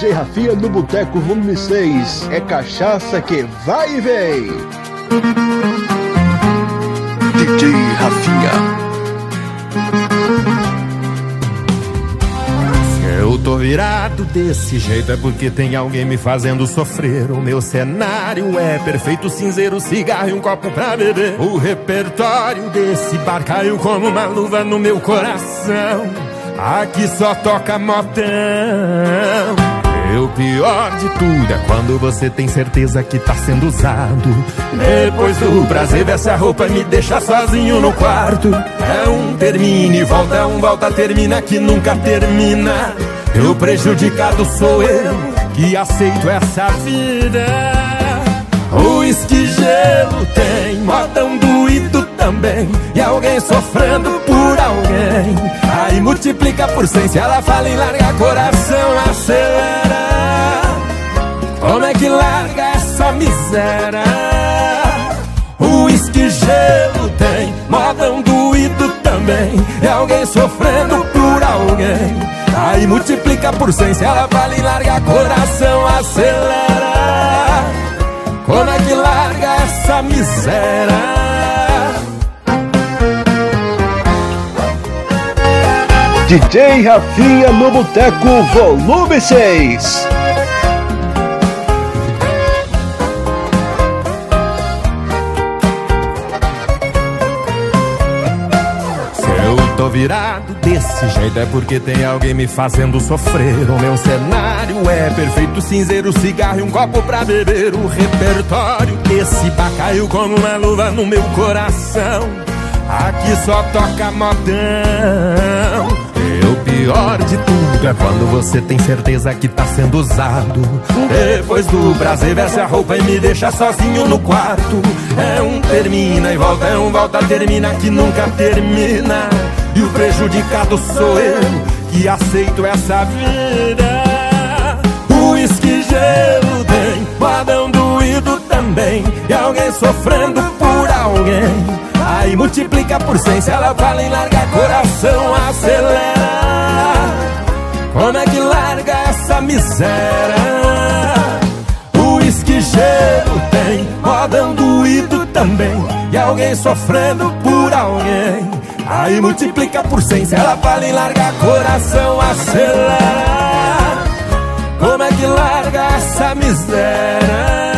DJ Rafinha no Boteco Volume 6. É cachaça que vai e vem. DJ Rafinha. Eu tô virado desse jeito é porque tem alguém me fazendo sofrer. O meu cenário é perfeito, cinzeiro, cigarro e um copo pra beber. O repertório desse bar caiu como uma luva no meu coração. Aqui só toca modão. E o pior de tudo é quando você tem certeza que tá sendo usado. Depois do prazer dessa roupa me deixa sozinho no quarto. É um termina e volta, é um volta, termina que nunca termina. E o prejudicado sou eu, que aceito essa vida. O uísque gelo tem, modão doído também. E alguém sofrendo por alguém. Aí multiplica por 100, se ela fala em largar, coração acelera. Como é que larga essa miséria? O uísque gelo tem, modão doído também. E alguém sofrendo por alguém. Aí multiplica por 100, se ela fala em largar, coração acelera. Como é que larga essa miséria? DJ Rafinha no Boteco Volume 6. Tô virado desse jeito é porque tem alguém me fazendo sofrer. O meu cenário é perfeito, cinzeiro, cigarro e um copo pra beber. O repertório desse bar caiu como uma luva no meu coração. Aqui só toca modão. E o pior de tudo é quando você tem certeza que tá sendo usado. Depois do prazer veste a roupa e me deixa sozinho no quarto. É um termina e volta, é um volta, termina que nunca termina. E o prejudicado sou eu, que aceito essa vida. O uísque gelo tem, modão doído também. E alguém sofrendo por alguém. Aí multiplica por 100, se ela fala em largar, coração acelera. Como é que larga essa miséria? O uísque gelo tem, modão doído também. E alguém sofrendo por alguém. Aí multiplica por 100, se ela fala em largar, coração acelera. Como é que larga essa miséria?